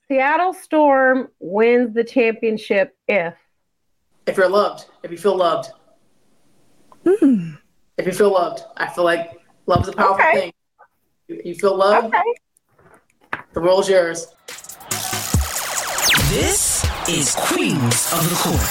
Seattle Storm wins the championship if you're loved, if you feel loved. If you feel loved. I feel like love is a powerful thing. You feel loved, the world's yours. This is Queens of the Court.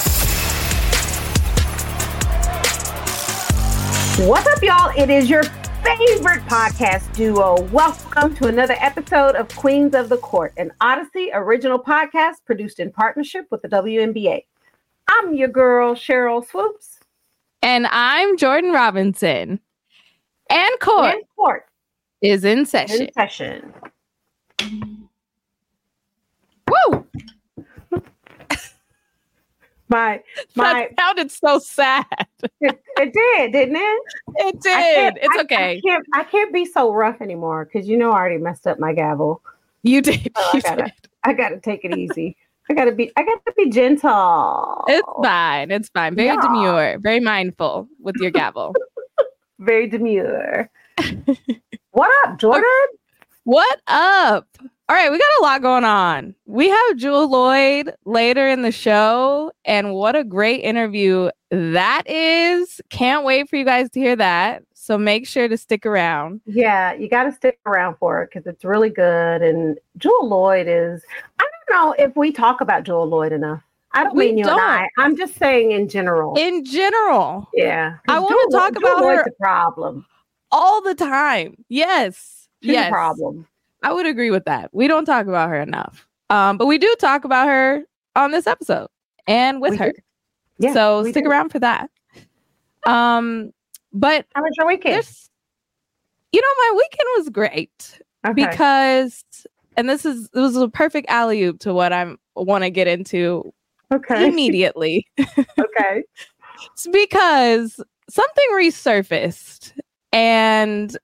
What's up, y'all? It is your favorite podcast duo. Welcome to another episode of Queens of the Court, an Odyssey original podcast produced in partnership with the WNBA. I'm your girl, Cheryl Swoops. And I'm Jordan Robinson. And Court is in session. Woo! That sounded so sad. It did, didn't it? It did. It's okay. I can't be so rough anymore because I already messed up my gavel. You did. I gotta take it easy. I gotta be gentle. It's fine. Very demure, very mindful with your gavel. Very demure. What up, Jordan? What up? All right, we got a lot going on. We have Jewell Loyd later in the show, and what a great interview that is. Can't wait for you guys to hear that. So make sure to stick around. Yeah, you got to stick around for it because it's really good. And Jewell Loyd is, I don't know if we talk about Jewell Loyd enough. I don't mean you and I. I'm just saying in general. In general. Yeah. I want to talk about her. The problem. All the time. Yes. She's a problem. I would agree with that. We don't talk about her enough. But we do talk about her on this episode and with her. Yeah, so stick around for that. But how was your weekend? My weekend was great because, and it was a perfect alley-oop to what I want to get into immediately. Okay. It's because something resurfaced and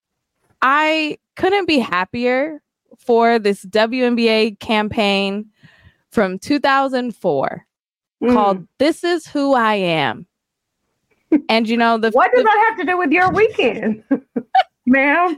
I couldn't be happier for this WNBA campaign from 2004 called This Is Who I Am. And what does that have to do with your weekend, ma'am?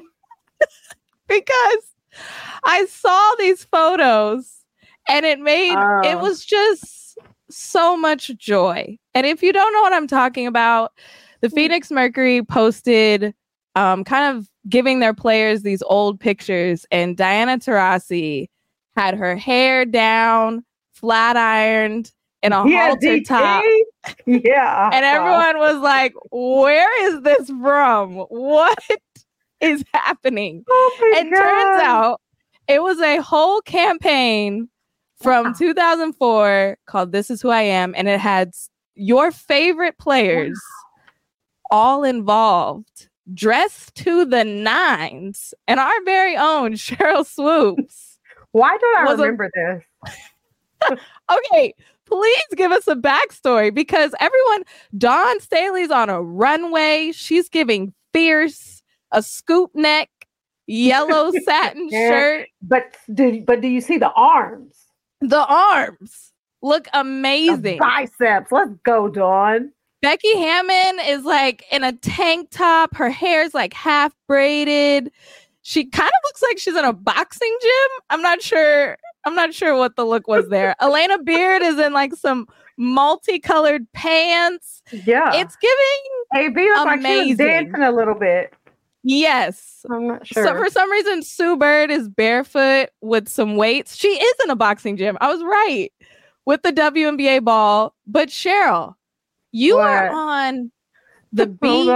Because I saw these photos and it was just so much joy. And if you don't know what I'm talking about, the Phoenix Mercury posted kind of giving their players these old pictures, and Diana Taurasi had her hair down, flat ironed, in a halter top. Yeah. And everyone was like, where is this from? What is happening? And turns out it was a whole campaign from 2004 called This Is Who I Am, and it had your favorite players all involved, dressed to the nines, and our very own Cheryl Swoops. Why don't I remember this? Okay, please give us a backstory because Dawn Staley's on a runway. She's giving fierce, a scoop neck, yellow satin shirt. But do you see the arms? The arms look amazing. The biceps. Let's go, Dawn. Becky Hammon is like in a tank top. Her hair's like half braided. She kind of looks like she's in a boxing gym. I'm not sure what the look was there. Elena Beard is in like some multicolored pants. Yeah. It's giving AB looks like she was dancing a little bit. Yes. I'm not sure. So for some reason, Sue Bird is barefoot with some weights. She is in a boxing gym. I was right. With the WNBA ball. But Cheryl, you are on the beach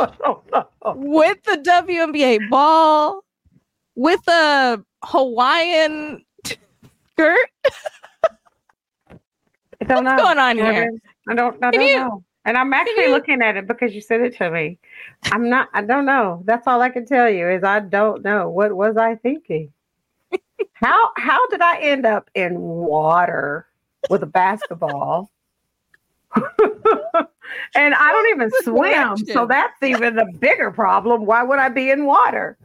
with the WNBA ball, with a Hawaiian skirt. What's going on here? I don't know. And I'm actually looking at it because you said it to me. I don't know. That's all I can tell you is I don't know. What was I thinking? How did I end up in water with a basketball? And I don't even swim, so that's even a bigger problem. Why would I be in water?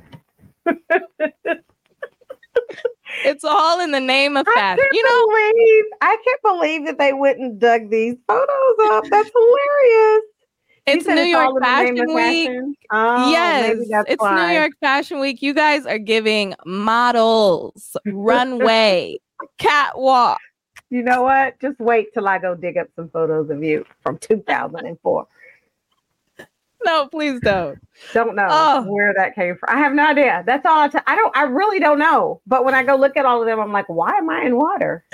It's all in the name of fashion. I can't believe that they went and dug these photos up. That's hilarious. It's New York Fashion Week. Yes, it's New York Fashion Week. You guys are giving models runway. catwalk. You know what? Just wait till I go dig up some photos of you from 2004. No, please don't. Don't know where that came from. I have no idea. That's all I really don't know. But when I go look at all of them, I'm like, why am I in water?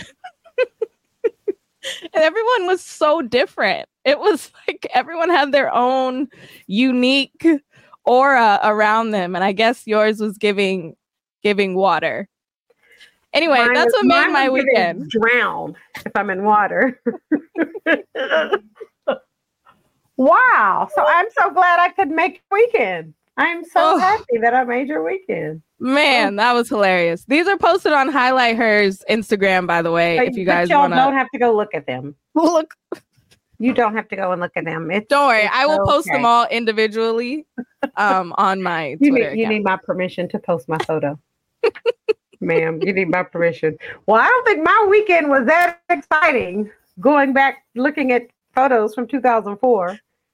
And everyone was so different. It was like everyone had their own unique aura around them. And I guess yours was giving water. Anyway, that's what made my weekend. Drown if I'm in water. Wow. So I'm so glad I could make your weekend. I'm so happy that I made your weekend. Man, that was hilarious. These are posted on Highlight Her's Instagram, by the way, if you guys want to. Don't have to go look at them. Look. You don't have to go and look at them. Don't worry. I will post them all individually on my Twitter account. You need my permission to post my photo. Ma'am, you need my permission. Well, I don't think my weekend was that exciting. Going back, looking at photos from 2004.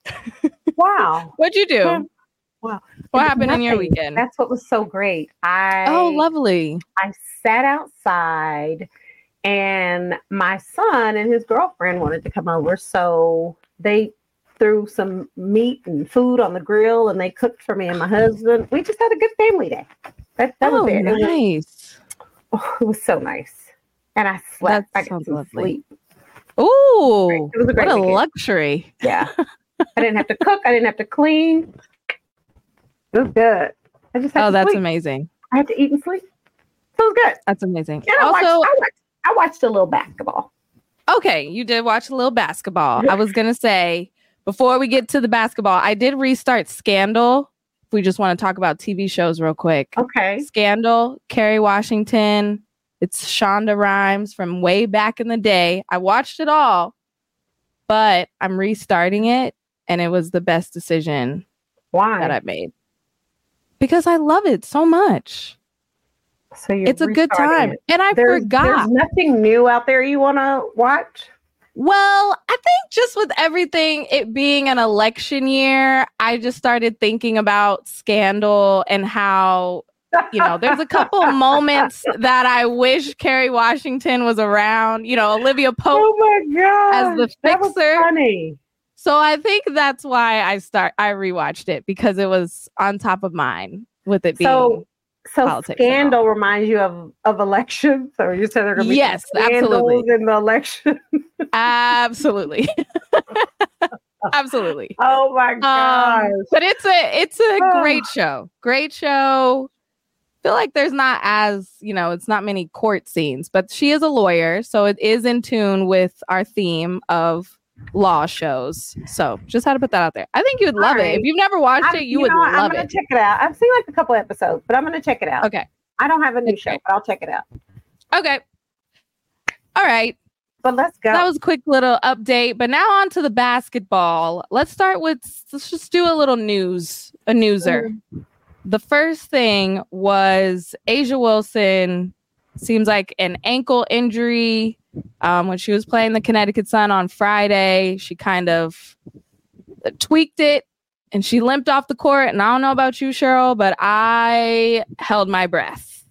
Wow. What'd you do? Wow. What happened in your weekend? That's what was so great. Lovely. I sat outside and my son and his girlfriend wanted to come over. So they threw some meat and food on the grill and they cooked for me and my husband. We just had a good family day. That was it. Nice. It was so nice. And I slept. I got some sleep. Ooh, it was a great what a weekend. luxury. Yeah. I didn't have to cook. I didn't have to clean. It was good. I just had to that's sleep. Amazing. I had to eat and sleep. So it was good. That's amazing. And I watched a little basketball. Okay, you did watch a little basketball. I was going to say, before we get to the basketball, I did restart Scandal. If we just want to talk about TV shows real quick. Okay. Scandal, Kerry Washington. It's Shonda Rhimes from way back in the day. I watched it all, but I'm restarting it, and it was the best decision that I've made. Because I love it so much. So it's a good time. And I forgot. There's nothing new out there you want to watch? Well, I think just with everything, it being an election year, I just started thinking about Scandal and how, there's a couple of moments that I wish Kerry Washington was around. Olivia Pope as the fixer. That was funny. So I think that's why I rewatched it because it was on top of mine with it being politics. Scandal reminds you of elections. So you said there are going to be scandals in the election. Absolutely. Absolutely. Oh my gosh. But it's a great show. Great show. I feel like there's not it's not many court scenes, but she is a lawyer, so it is in tune with our theme of law shows. So just had to put that out there. I think you would love it. If you've never watched it, you would love it. I'm going to check it out. I've seen like a couple episodes, but I'm going to check it out. Okay. I don't have a new show, but I'll check it out. Okay. All right. But let's go. That was a quick little update. But now on to the basketball. Let's just do a little newser. The first thing was A'ja Wilson seems like an ankle injury. When she was playing the Connecticut Sun on Friday, she kind of tweaked it and she limped off the court. And I don't know about you, Cheryl, but I held my breath.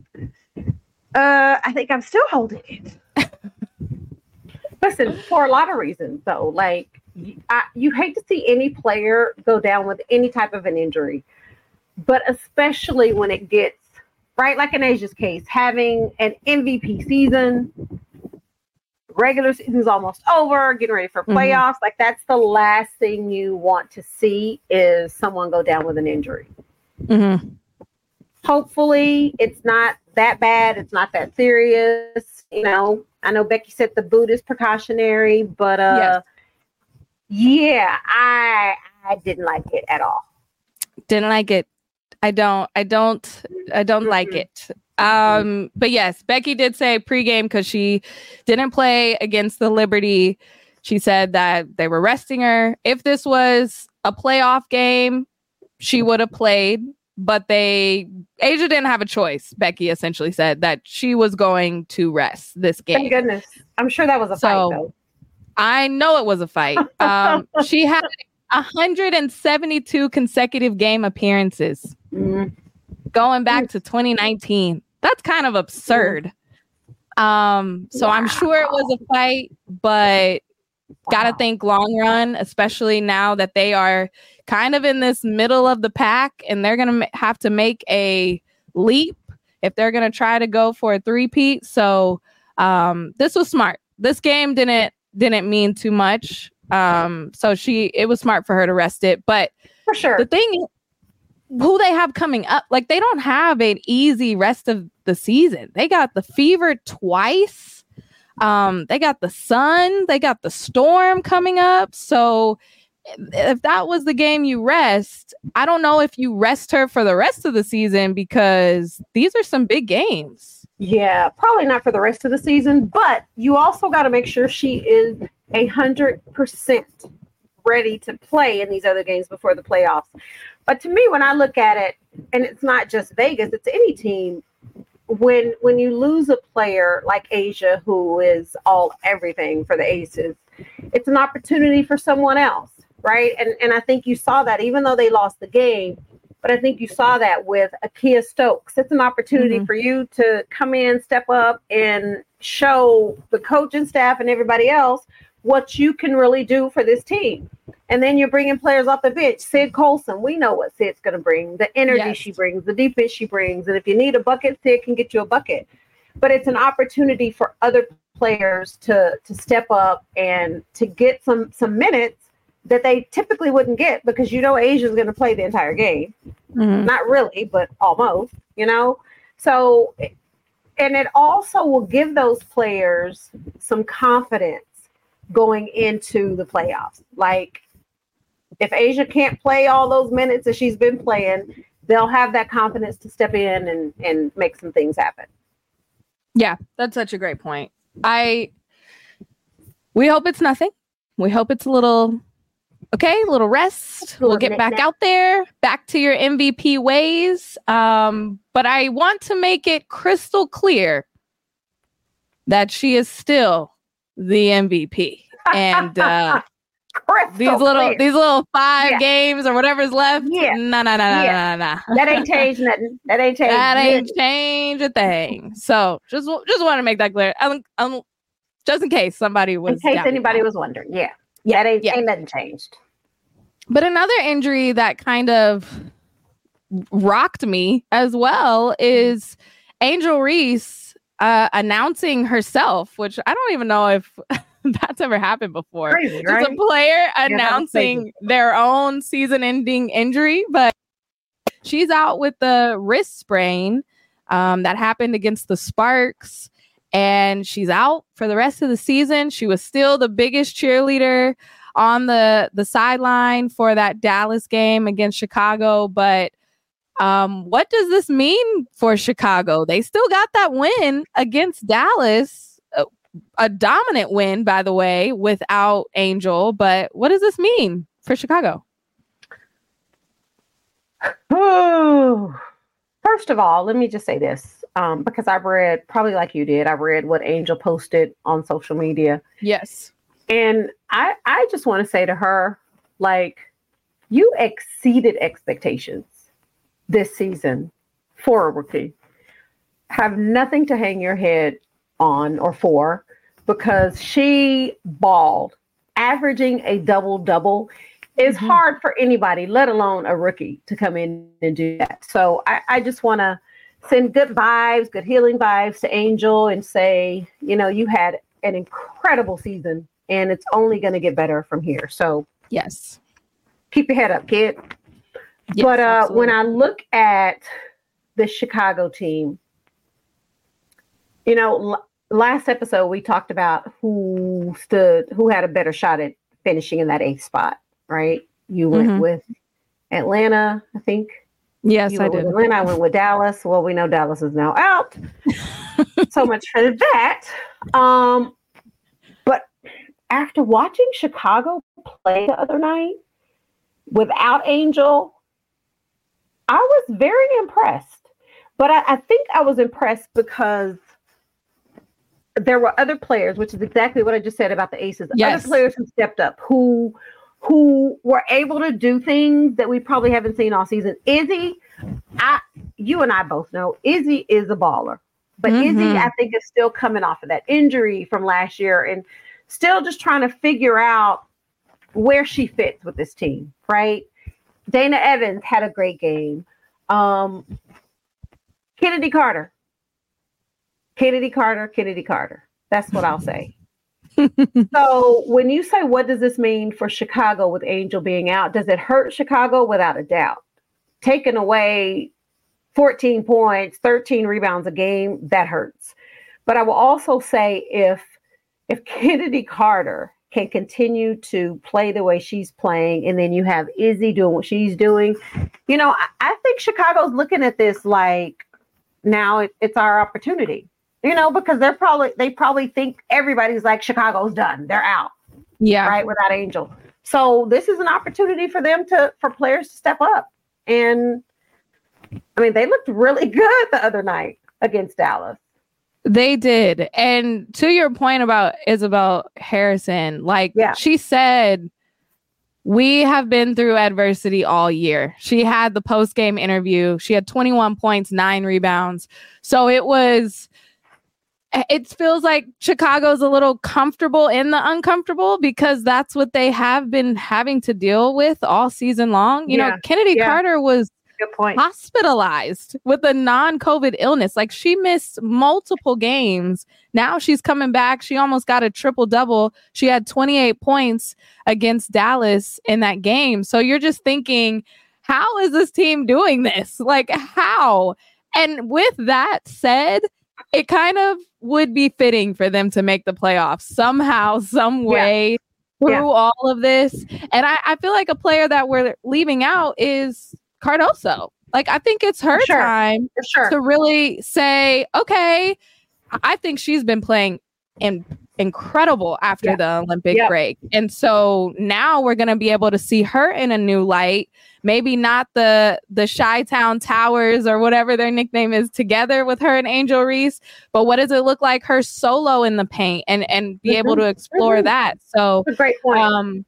I think I'm still holding it. Listen, for a lot of reasons, though. Like, you hate to see any player go down with any type of an injury, but especially when it gets, right, like in A'ja's case, having an MVP season, regular season's almost over, getting ready for playoffs. Like, that's the last thing you want to see is someone go down with an injury. Mm-hmm. Hopefully it's not that bad. It's not that serious. I know Becky said the boot is precautionary, but yeah, I didn't like it at all. Didn't like it. I don't like it. But yes, Becky did say pregame because she didn't play against the Liberty. She said that they were resting her. If this was a playoff game, she would have played, but A'ja didn't have a choice. Becky essentially said that she was going to rest this game. Thank goodness. I'm sure that was a fight, though. I know it was a fight. She had 172 consecutive game appearances going back to 2019. That's kind of absurd. So I'm sure it was a fight, but gotta think long run, especially now that they are kind of in this middle of the pack and they're gonna have to make a leap if they're gonna try to go for a three-peat. So this was smart. This game didn't mean too much. So it was smart for her to rest it. But for sure, the thing, who they have coming up, like they don't have an easy rest of the season. They got the Fever twice. They got the Sun. They got the Storm coming up. So if that was the game you rest, I don't know if you rest her for the rest of the season because these are some big games. Yeah, probably not for the rest of the season, but you also got to make sure she is 100% ready to play in these other games before the playoffs. But to me, when I look at it, and it's not just Vegas, it's any team, when you lose a player like A'ja, who is everything for the Aces, it's an opportunity for someone else, right? And I think you saw that, even though they lost the game, but I think you saw that with Akia Stokes. It's an opportunity for you to come in, step up, and show the coaching staff and everybody else what you can really do for this team. And then you're bringing players off the bench. Sid Colson, we know what Sid's going to bring, the energy she brings, the defense she brings. And if you need a bucket, Sid can get you a bucket. But it's an opportunity for other players to step up and to get some minutes that they typically wouldn't get because A'ja's going to play the entire game. Not really, but almost, So, and it also will give those players some confidence going into the playoffs. Like, if A'ja can't play all those minutes that she's been playing, they'll have that confidence to step in and make some things happen. Yeah, that's such a great point. We hope it's nothing. We hope it's a little rest. We'll get back out there, back to your MVP ways. But I want to make it crystal clear that she is still the MVP. And these little 5 games or whatever's left. Yeah. No. That ain't changed nothing. That ain't changed a thing. So just want to make that clear. Just in case somebody was. In case anybody was wondering. Yeah. That ain't nothing changed. But another injury that kind of rocked me as well is Angel Reese announcing herself, which I don't even know if that's ever happened before. Crazy, right? It's a player announcing their own season-ending injury, but she's out with the wrist sprain that happened against the Sparks, and she's out for the rest of the season. She was still the biggest cheerleader on the sideline for that Dallas game against Chicago, but what does this mean for Chicago? They still got that win against Dallas, a dominant win, by the way, without Angel. But what does this mean for Chicago? First of all, let me just say this, because I've read, probably like you did, I've read what Angel posted on social media. Yes. And I just want to say to her, like, you exceeded expectations this season for a rookie. Have nothing to hang your head on or for, because she balled. Averaging a double-double is hard for anybody, let alone a rookie, to come in and do that. So I just want to send good vibes, good healing vibes to Angel and say, you had an incredible season and it's only going to get better from here. So yes, keep your head up, kid. Yes, but when I look at the Chicago team, last episode we talked about who had a better shot at finishing in that 8th spot, right? You went with Atlanta, I think. Yes, I did. Atlanta, I went with Dallas. Well, we know Dallas is now out. So much for that. But after watching Chicago play the other night without Angel, I was very impressed. But I think I was impressed because there were other players, which is exactly what I just said about the Aces. Yes. Other players who stepped up, who were able to do things that we probably haven't seen all season. Izzy, you and I both know Izzy is a baller. But Izzy, I think, is still coming off of that injury from last year and still just trying to figure out where she fits with this team, right? Dana Evans had a great game. Kennedy Carter. That's what I'll say. So when you say, what does this mean for Chicago with Angel being out? Does it hurt Chicago? Without a doubt. Taking away 14 points, 13 rebounds a game, that hurts. But I will also say if Kennedy Carter can continue to play the way she's playing, and then you have Izzy doing what she's doing, I think Chicago's looking at this like now it's our opportunity. Because they probably think everybody's like, Chicago's done. They're out. Yeah. Right. Without Angel. So this is an opportunity for them for players to step up. And I mean, they looked really good the other night against Dallas. They did. And to your point about Isabel Harrison, she said, we have been through adversity all year. She had the post-game interview. She had 21 points, 9 rebounds. So it feels like Chicago's a little comfortable in the uncomfortable because that's what they have been having to deal with all season long. Kennedy Carter was hospitalized with a non-COVID illness. Like, she missed multiple games. Now she's coming back. She almost got a triple-double. She had 28 points against Dallas in that game. So you're just thinking, how is this team doing this? Like, how? And with that said, it kind of would be fitting for them to make the playoffs somehow, some way through all of this. And I feel like a player that we're leaving out is Cardoso. Like, I think it's her time to really say, okay, I think she's been playing incredible after the Olympic break. And so now we're going to be able to see her in a new light. Maybe not the Chi-Town Towers or whatever their nickname is together with her and Angel Reese, but what does it look like her solo in the paint and be able to explore that? So that's a great point.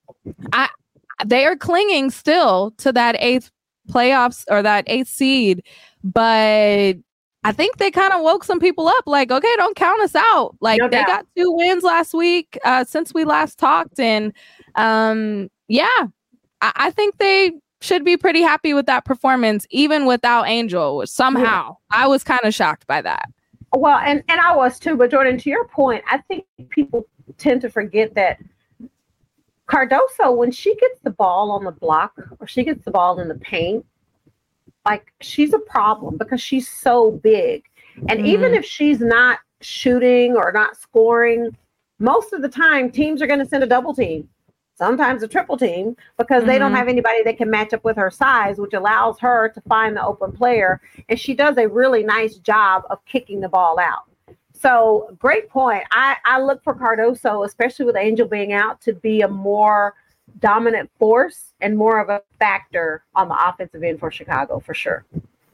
They are clinging still to that 8th playoffs or that 8th seed, but I think they kind of woke some people up. Like, okay, don't count us out. Like, they got 2 wins last week since we last talked, and I think they should be pretty happy with that performance, even without Angel. Somehow, I was kind of shocked by that. Well, and I was too. But Jordan, to your point, I think people tend to forget that Cardoso, when she gets the ball on the block or she gets the ball in the paint, like, she's a problem because she's so big. And even if she's not shooting or not scoring, most of the time teams are going to send a double team, sometimes a triple team, because they don't have anybody that can match up with her size, which allows her to find the open player. And she does a really nice job of kicking the ball out. So great point. I look for Cardoso, especially with Angel being out, to be a more dominant force and more of a factor on the offensive end for Chicago, for sure.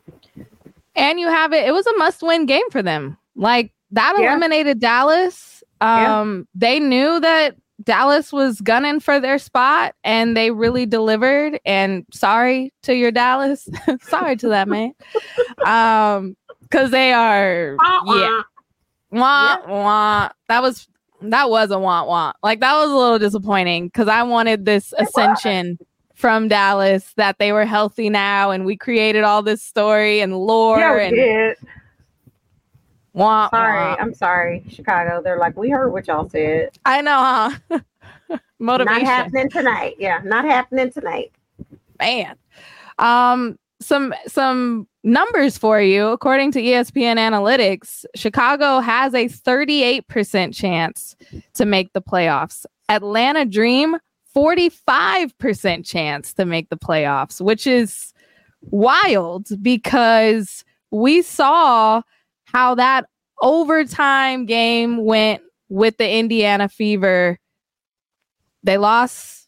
And you have it was a must-win game for them. Like, that eliminated Dallas. They knew that Dallas was gunning for their spot, and they really delivered. And sorry to your Dallas. Sorry to that, man. Because they are wah. That was a wah. Like, that was a little disappointing because I wanted this ascension from Dallas, that they were healthy now, and we created all this story and lore. Yeah, we did. Wah, sorry, I'm sorry, Chicago. They're like, we heard what y'all said. I know, huh? Motivation. Not happening tonight. Yeah, not happening tonight. Man. Some numbers for you. According to ESPN Analytics, Chicago has a 38% chance to make the playoffs. Atlanta Dream, 45% chance to make the playoffs, which is wild because we saw how that overtime game went with the Indiana Fever. They lost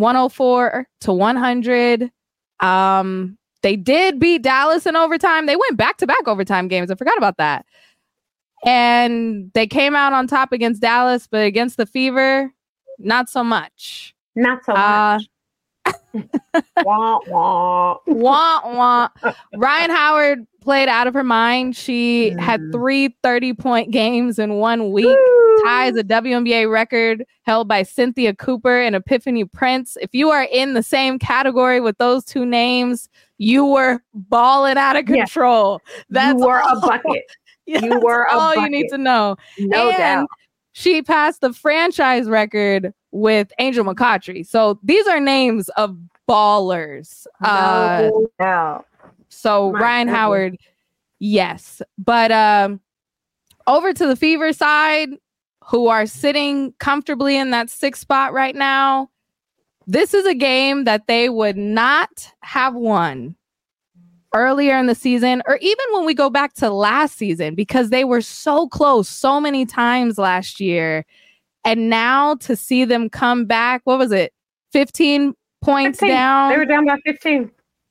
104-100. They did beat Dallas in overtime. They went back-to-back overtime games. I forgot about that. And they came out on top against Dallas, but against the Fever, not so much. Not so much. Wah, wah. Wah, wah. Ryan Howard played out of her mind. She had 3 30-point games in 1 week. Ties a WNBA record held by Cynthia Cooper and Epiphany Prince. If you are in the same category with those two names, you were balling out of control. Yes. You were a bucket. You were a all bucket. You need to know. No doubt. She passed the franchise record with Angel McCoughtry. So these are names of ballers. No doubt. So Ryan Howard, yes. But over to the Fever side, who are sitting comfortably in that 6th spot right now. This is a game that they would not have won earlier in the season, or even when we go back to last season, because they were so close so many times last year. And now to see them come back, what was it? 15 points 15. down. They were down by 15.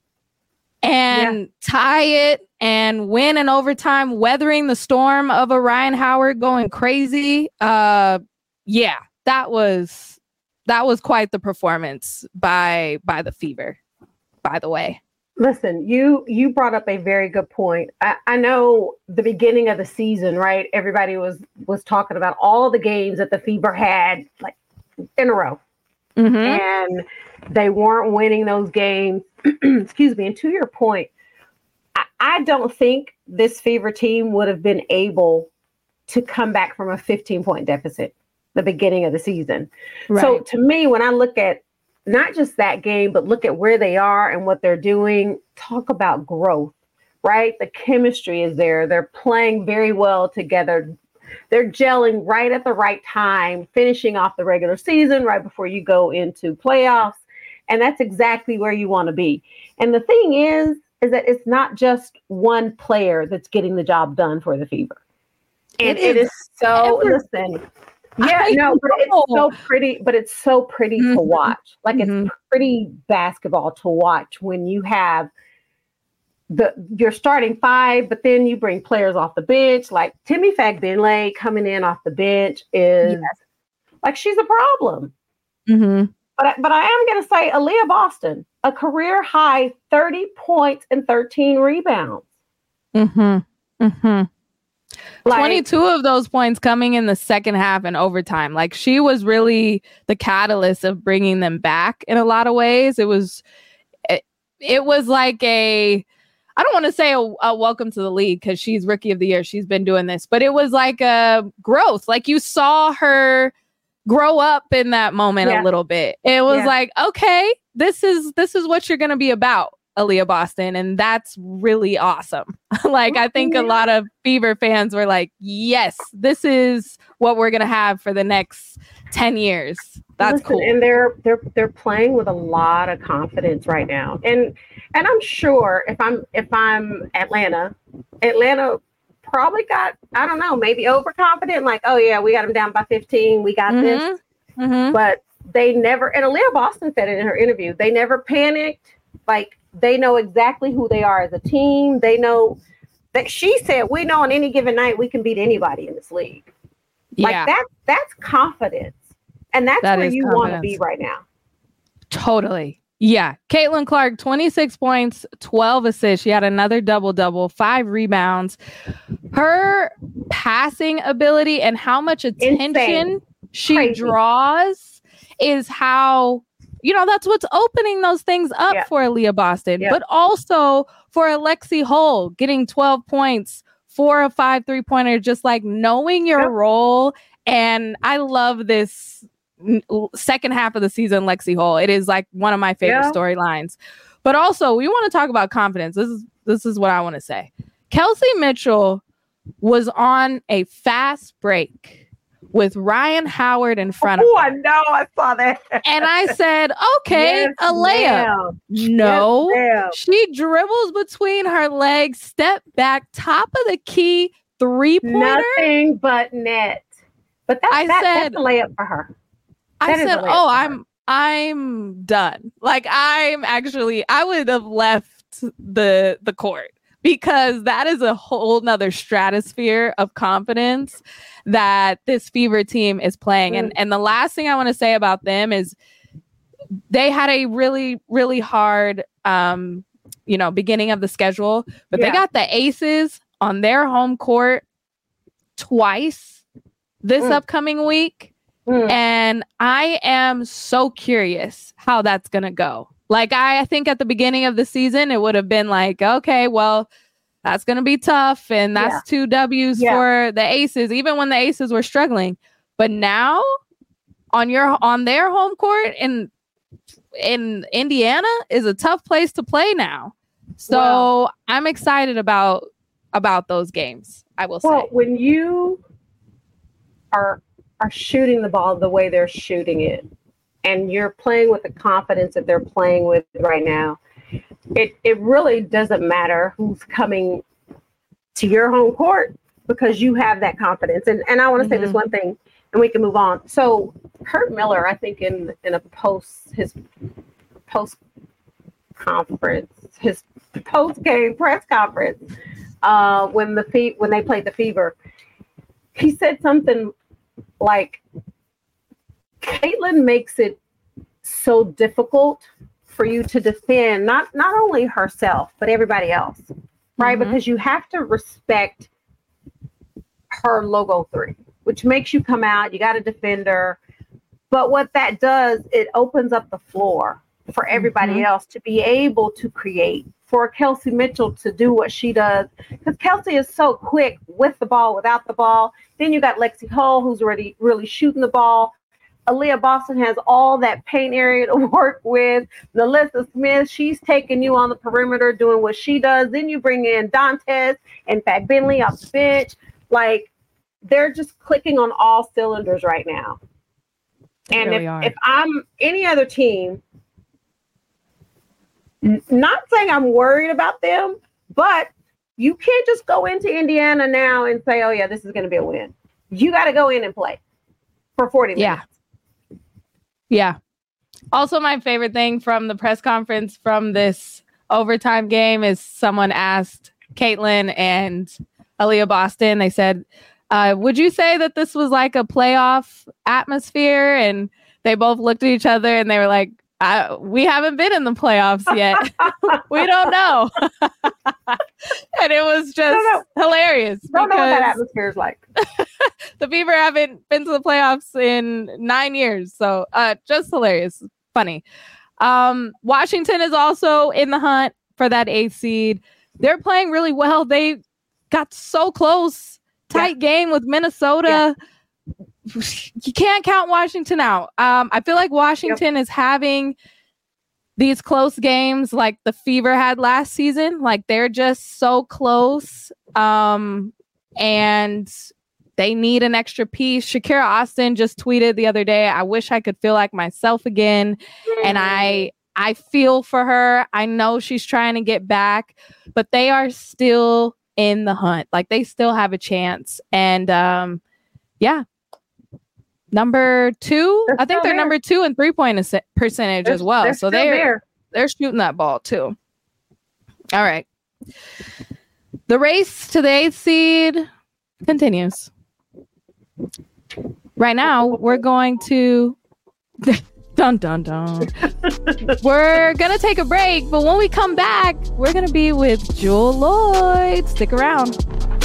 And tie it and win in overtime, weathering the storm of a Ryan Howard going crazy. That was quite the performance by the Fever, by the way. Listen, you brought up a very good point. I know the beginning of the season, right? Everybody was talking about all the games that the Fever had like in a row. Mm-hmm. And they weren't winning those games. Excuse me. And to your point, I don't think this Fever team would have been able to come back from a 15-point deficit the beginning of the season. Right. So to me, when I look at not just that game, but look at where they are and what they're doing, talk about growth, right? The chemistry is there. They're playing very well together. They're gelling right at the right time, finishing off the regular season right before you go into playoffs. And that's exactly where you want to be. And the thing is that it's not just one player that's getting the job done for the Fever. And it is so, listen, but it's so pretty, to watch. Like it's pretty basketball to watch when you have your starting 5, but then you bring players off the bench, like Timmy Fagbinley coming in off the bench is like, she's a problem. Mm-hmm. But I am going to say Aaliyah Boston, a career high 30 points and 13 rebounds. Mm-hmm. Mm-hmm. 22 of those points coming in the second half and overtime. Like she was really the catalyst of bringing them back in a lot of ways. It was like I don't want to say a welcome to the league because she's rookie of the year. She's been doing this, but it was like a growth. Like you saw her grow up in that moment a little bit. It was like, okay, this is what you're going to be about, Aaliyah Boston. And that's really awesome. Like, I think a lot of Fever fans were like, yes, this is what we're going to have for the next 10 years. That's cool. And they're playing with a lot of confidence right now. And I'm sure if I'm Atlanta probably got, I don't know, maybe overconfident, like, oh yeah, we got them down by 15, we got this. Mm-hmm. But they never, and Aaliyah Boston said it in her interview, they never panicked. Like they know exactly who they are as a team. They know that she said, we know on any given night we can beat anybody in this league. Like that's confidence. And that's where you want to be right now. Totally. Yeah. Caitlin Clark, 26 points, 12 assists. She had another double-double, 5 rebounds. Her passing ability and how much attention she draws is how, that's what's opening those things up for Aaliyah Boston, but also for Alexi Hull getting 12 points, 4 of 5 3-pointers, just like knowing your role. And I love this second half of the season, Lexi Hull. It is like one of my favorite storylines. But also, we want to talk about confidence. This is what I want to say. Kelsey Mitchell was on a fast break with Ryan Howard in front of her. Oh, I know. I saw that. And I said, okay, a layup. No. Yes, she dribbles between her legs, step back, top of the key, 3-pointer. Nothing but net. But that's a layup for her. I said, I'm done. Like I would have left the court because that is a whole nother stratosphere of confidence that this Fever team is playing. And the last thing I want to say about them is they had a really, really hard, beginning of the schedule, but they got the Aces on their home court twice this upcoming week. And I am so curious how that's going to go. Like, I think at the beginning of the season, it would have been like, okay, well, that's going to be tough. And that's 2 W's for the Aces, even when the Aces were struggling. But now on their home court in Indiana is a tough place to play now. So I'm excited about those games, I will say. Well, when you are shooting the ball the way they're shooting it, and you're playing with the confidence that they're playing with right now, it really doesn't matter who's coming to your home court, because you have that confidence. And I want to say this one thing, and we can move on. So Curt Miller, I think in his post game press conference, when they played the Fever, he said something like, Caitlin makes it so difficult for you to defend not only herself, but everybody else, right? Because you have to respect her logo 3, which makes you come out, you got to defend her. But what that does, it opens up the floor for everybody else to be able to create, for Kelsey Mitchell to do what she does, because Kelsey is so quick with the ball, without the ball. Then you got Lexie Hull, who's already really shooting the ball. Aaliyah Boston has all that paint area to work with. Nalissa Smith, she's taking you on the perimeter, doing what she does. Then you bring in Dantes and Pat Bentley off the bench. Like, they're just clicking on all cylinders right now. And really if I'm any other team, not saying I'm worried about them, but you can't just go into Indiana now and say, oh, yeah, this is going to be a win. You got to go in and play for 40 minutes. Yeah. Also, my favorite thing from the press conference from this overtime game is someone asked Caitlin and Aaliyah Boston, they said, would you say that this was like a playoff atmosphere? And they both looked at each other and they were like, we haven't been in the playoffs yet. We don't know. And it was just hilarious. Don't know what that atmosphere is like. The Fever haven't been to the playoffs in 9 years. So just hilarious. Funny. Washington is also in the hunt for that 8th seed. They're playing really well. They got so close. Tight game with Minnesota. You can't count Washington out. I feel like Washington is having these close games like the Fever had last season. Like, they're just so close. And they need an extra piece. Shakira Austin just tweeted the other day, I wish I could feel like myself again. And I feel for her. I know she's trying to get back, but they are still in the hunt. Like, they still have a chance. And number 2, I think they're number 2 in 3-point percentage as well. So they're shooting that ball too. All right. The race to the 8th seed continues. Right now, we're going to dun dun dun. We're gonna take a break, but when we come back, we're gonna be with Jewell Loyd. Stick around.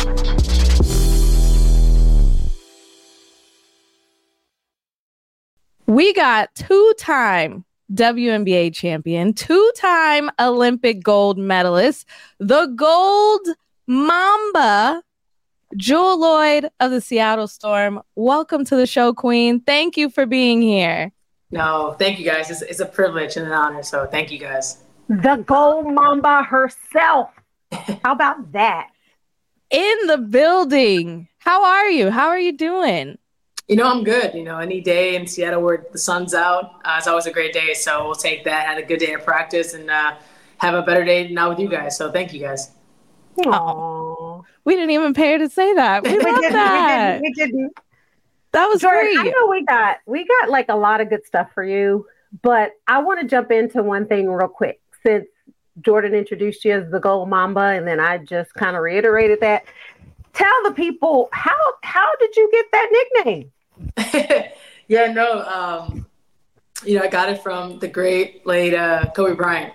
We got 2-time WNBA champion, 2-time Olympic gold medalist, the Gold Mamba, Jewell Loyd of the Seattle Storm. Welcome to the show, Queen. Thank you for being here. No, thank you guys. It's a privilege and an honor. So thank you guys. The Gold Mamba herself. How about that? In the building. How are you? How are you doing? I'm good. Any day in Seattle where the sun's out, it's always a great day. So we'll take that. Had a good day of practice and have a better day now with you guys. So thank you guys. Aww. We didn't even pay her to say that. We love that. We didn't. That was Jordan, great. I know we got like a lot of good stuff for you, but I want to jump into one thing real quick since Jordan introduced you as the Gold Mamba, and then I just kind of reiterated that. Tell the people how did you get that nickname? I got it from the great late Kobe Bryant.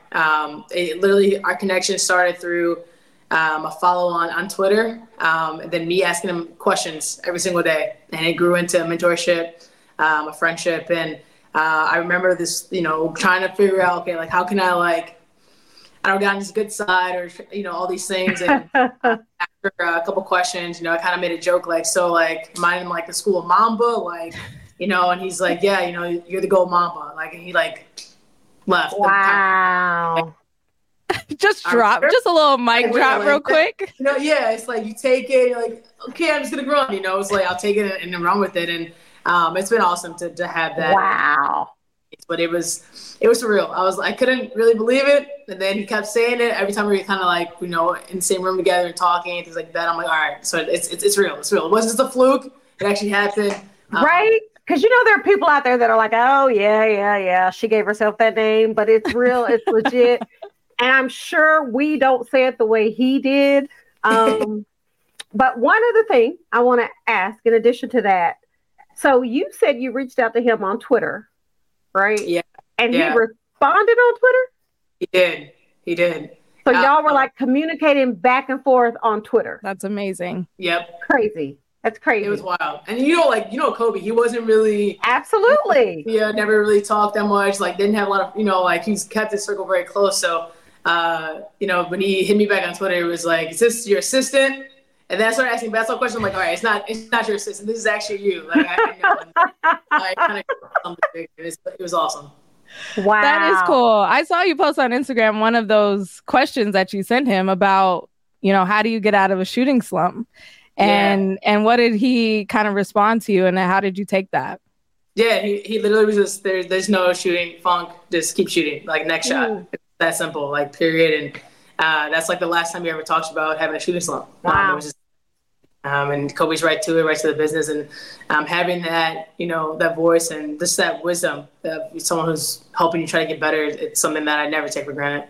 Our connection started through a follow on Twitter, and then me asking him questions every single day, and it grew into a mentorship, a friendship, and I remember this, trying to figure out, okay, like how can I get on his good side, or all these things, and after a couple questions, I kind of made a joke am I in the school of Mamba, and he's like, yeah, you're the gold Mamba. And he left. Wow. Just drop, just a little mic drop real quick. Yeah, it's you take it, you're like, okay, I'm just going to run, it's I'll take it and run with it. And it's been awesome to have that. Wow. But it was surreal. I couldn't really believe it. And then he kept saying it every time we were kind of in the same room together and talking and things like that. I'm like, all right, so it's real. It's real. It wasn't just a fluke. It actually happened. Right? Because there are people out there that are like, oh, yeah, she gave herself that name, but it's real, it's legit. And I'm sure we don't say it the way he did. But one other thing I want to ask, in addition to that, so you said you reached out to him on Twitter, right? Yeah. And he responded on Twitter? He did. So y'all were communicating back and forth on Twitter. That's amazing. Yep. Crazy. That's crazy. It was wild. And Kobe, he wasn't really. Absolutely. Yeah, never really talked that much. Didn't have a lot of, he's kept his circle very close. So, when he hit me back on Twitter, it was like, is this your assistant? And then I started asking basketball questions. I'm like, all right, it's not your assistant. This is actually you. I know. I kind of something big. It was awesome. Wow. That is cool. I saw you post on Instagram one of those questions that you sent him about, how do you get out of a shooting slump? And what did he kind of respond to you, and how did you take that? Yeah, he literally was just, there's no shooting funk, just keep shooting, next shot. It's that simple, period. And that's the last time he ever talked about having a shooting slump. Wow. It was just, and Kobe's right to the business, and having that, that voice and just that wisdom of someone who's helping you try to get better, it's something that I never take for granted.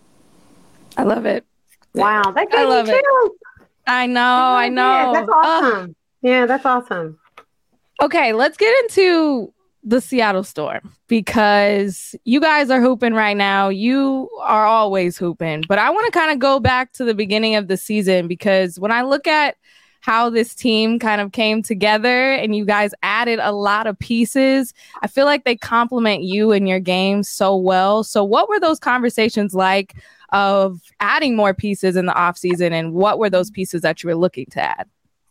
I love it. Wow, that gave me chills. I know. Yeah, that's awesome. Yeah, that's awesome. Okay, let's get into the Seattle Storm, because you guys are hooping right now. You are always hooping. But I want to kind of go back to the beginning of the season, because when I look at how this team kind of came together and you guys added a lot of pieces, I feel like they complement you and your game so well. So what were those conversations like of adding more pieces in the offseason, and what were those pieces that you were looking to add?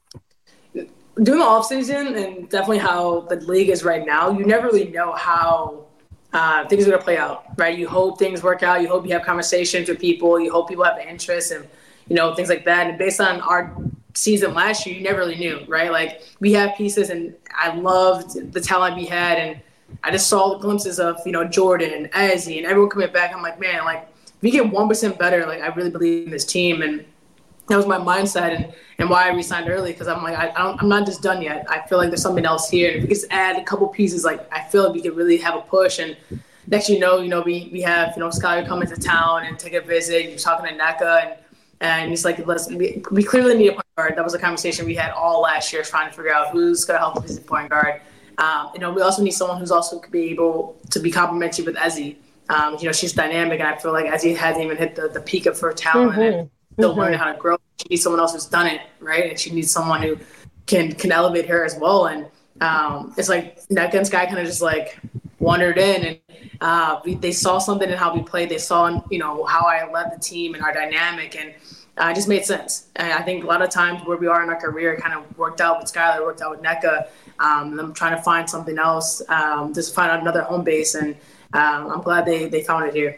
During the offseason, and definitely how the league is right now, you never really know how things are going to play out, right? You hope things work out. You hope you have conversations with people. You hope people have interest and, things like that. And based on our season last year, you never really knew, right? We have pieces, and I loved the talent we had. And I just saw the glimpses of, Jordan and Azzy and everyone coming back. I'm like, man, if we get 1% better, I really believe in this team. And that was my mindset and why I resigned early, because I'm like, I'm not just done yet. I feel like there's something else here. And if we just add a couple pieces, I feel like we could really have a push. And next we have, Skyler come into town and take a visit. He's talking to NECA, and he's like, we clearly need a point guard. That was a conversation we had all last year, trying to figure out who's going to help us as a point guard. We also need someone who's also could be able to be complementary with Ezzy. She's dynamic, and I feel like Ezzy hasn't even hit the peak of her talent. Mm-hmm. And still learning how to grow. She needs someone else who's done it, right? And she needs someone who can elevate her as well. And it's NECA and Sky kind of just wandered in, and they saw something in how we played. They saw, how I led the team and our dynamic, and it just made sense. And I think a lot of times where we are in our career kind of worked out with Skylar, worked out with NECA. And I'm trying to find something else, just find out another home base, and I'm glad they found it here.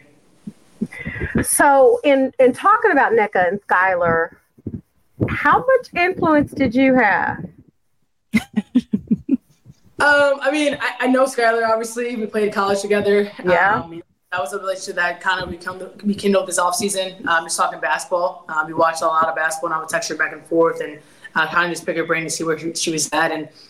So in talking about NECA and Skylar, how much influence did you have? I know Skylar, obviously. We played college together. Yeah. That was a relationship that kind of rekindled this offseason. Just talking basketball. We watched a lot of basketball, and I would text her back and forth and kind of just pick her brain to see where she was at. And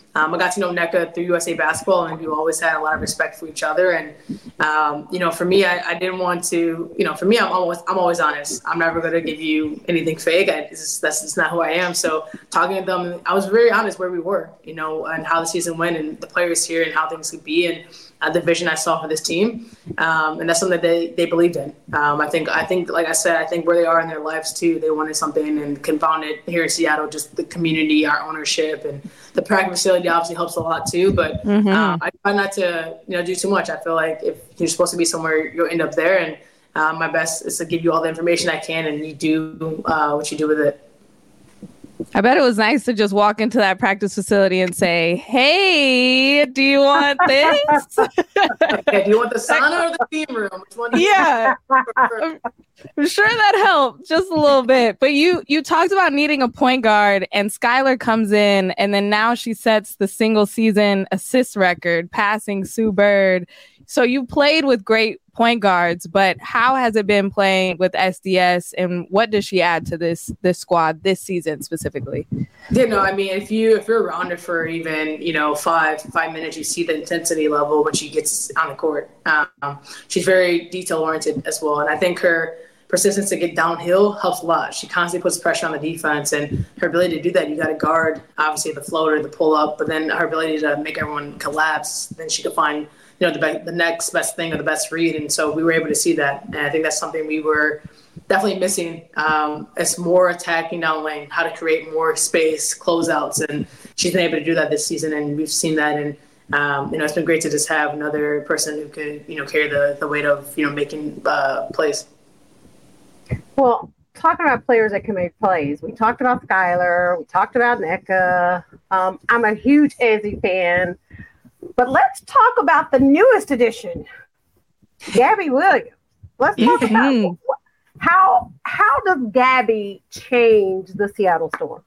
I got to know Nneka through USA Basketball, and we always had a lot of respect for each other. And for me, I didn't want to. For me, I'm always honest. I'm never going to give you anything fake. That's just not who I am. So talking to them, I was very honest where we were, and how the season went, and the players here, and how things could be, and the vision I saw for this team. And that's something that they believed in. I think, like I said, I think where they are in their lives too, they wanted something, and confound it here in Seattle, just the community, our ownership, and the practice facility obviously helps a lot too. But I try not to, do too much. I feel like if you're supposed to be somewhere, you'll end up there. And my best is to give you all the information I can, and you do what you do with it. I bet it was nice to just walk into that practice facility and say, "Hey, do you want this? Okay, do you want the sauna or the steam room? Which one? Yeah, I'm sure that helped just a little bit. But you talked about needing a point guard, and Skylar comes in, and then now she sets the single season assist record, passing Sue Bird. So you played with great point guards, but how has it been playing with SDS, and what does she add to this squad this season specifically? If you're around her for even 5 minutes, you see the intensity level when she gets on the court. She's very detail oriented as well, and I think her persistence to get downhill helps a lot. She constantly puts pressure on the defense, and her ability to do that, you got to guard obviously the floater, the pull up, but then her ability to make everyone collapse. Then she could find the next best thing or the best read. And so we were able to see that. And I think that's something we were definitely missing. It's more attacking down lane, how to create more space, closeouts. And she's been able to do that this season. And we've seen that. And, it's been great to just have another person who could, carry the weight of, making plays. Well, talking about players that can make plays, we talked about Skylar. We talked about Nneka. I'm a huge Ezzy fan. But let's talk about the newest addition, Gabby Williams. Let's talk about how does Gabby change the Seattle Storm?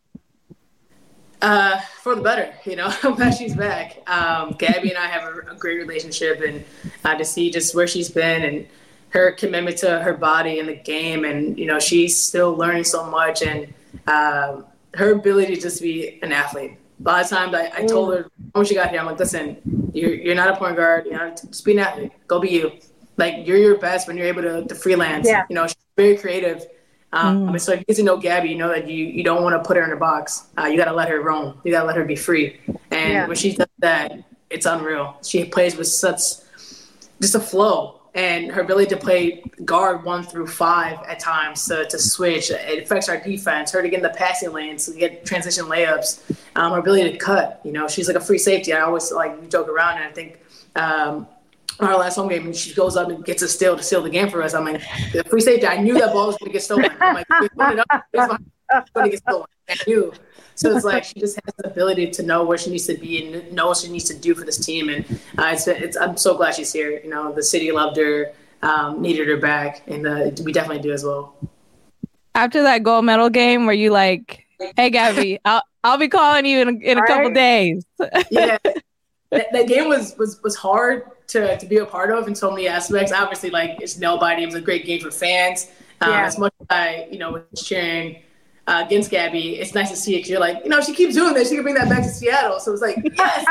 For the better, I'm glad she's back. Gabby and I have a great relationship, and to see just where she's been and her commitment to her body and the game, and she's still learning so much, and her ability to just be an athlete. A lot of times I told her when she got here, I'm like, listen, you're not a point guard. Just be an athlete. Go be you. Like, you're your best when you're able to freelance. Yeah. She's very creative. So if you get to know Gabby, you know that you don't want to put her in a box. You got to let her roam. You got to let her be free. And when she does that, it's unreal. She plays with such just a flow. And her ability to play guard 1 through 5 at times to switch, it affects our defense. Her to get in the passing lanes, to get transition layups. Her ability to cut, she's like a free safety. I always joke around, and I think our last home game, she goes up and gets a steal to seal the game for us. I'm like, the free safety, I knew that ball was going to get stolen. I'm like, it's going to get stolen. I knew. So it's like she just has the ability to know where she needs to be and know what she needs to do for this team. And I'm so glad she's here. The city loved her, needed her back, and we definitely do as well. After that gold medal game, were you like, "Hey, Gabby, I'll be calling you in a couple days"? Yeah, that game was hard to be a part of in so many aspects. Obviously, it's nobody. It was a great game for fans. As much as I was cheering against Gabby, it's nice to see it, because you're like, she keeps doing this, she can bring that back to Seattle. So it's like, yes,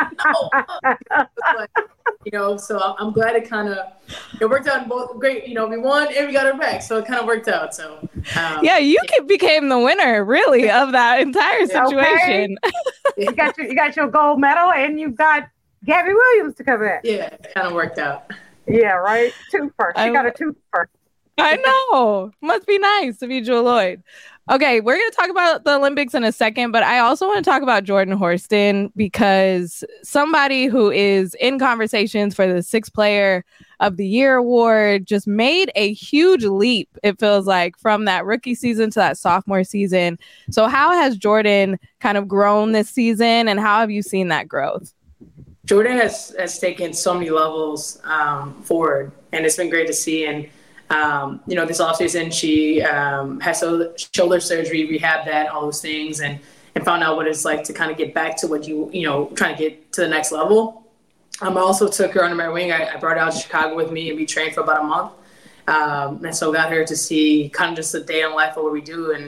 no. So I'm glad it worked out both great. We won and we got her back, so it kind of worked out. So became the winner, really, of that entire situation. Okay. You got your gold medal, and you've got Gabby Williams to come back. Yeah, it kind of worked out. Yeah, right. Twofer. She got a twofer. I know. Must be nice to be Jewel Lloyd. Okay, we're going to talk about the Olympics in a second, but I also want to talk about Jordan Horston, because somebody who is in conversations for the 6th Player of the Year award just made a huge leap, it feels like, from that rookie season to that sophomore season. So how has Jordan kind of grown this season, and how have you seen that growth? Jordan has taken so many levels forward, and it's been great to see. And this offseason, she had shoulder surgery, rehabbed that, all those things, and found out what it's like to kind of get back to what trying to get to the next level. I also took her under my wing. I brought her out to Chicago with me, and we trained for about a month. And so got her to see kind of just a day in life of what we do. And